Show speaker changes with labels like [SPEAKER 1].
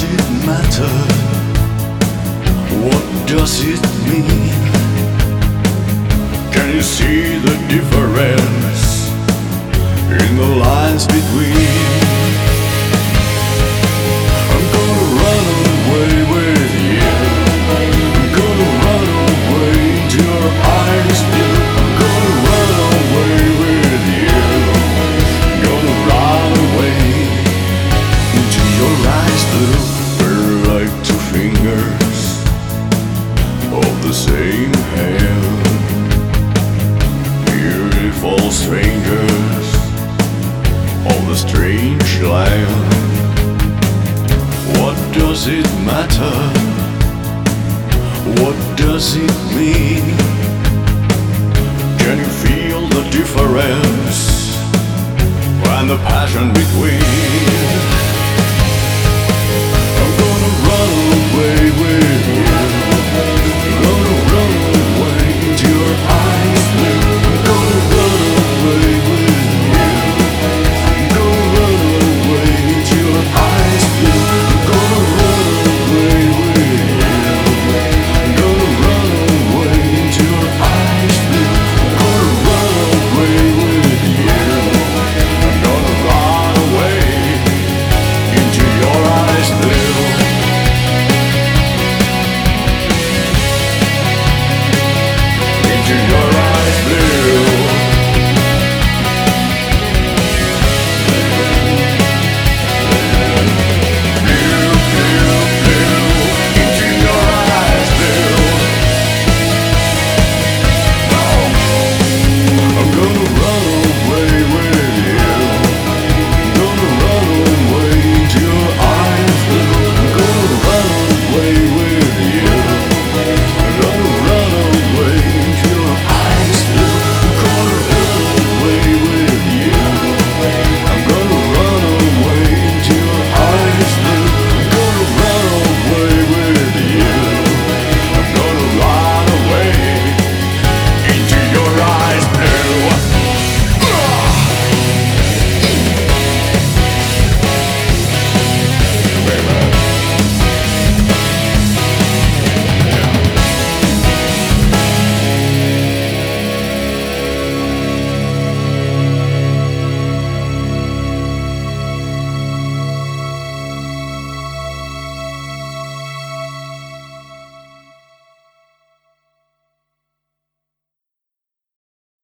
[SPEAKER 1] does it matter? What does it mean? Can you see the difference in the lines between? I'm gonna run away with you. I'm gonna run away to your eyes blue. I'm gonna run away with you. Gonna run away to your eyes blue. We're like two fingers of the same hand. Beautiful strangers of the strange land. What does it matter? What does it mean? Can you feel the difference and the passion between?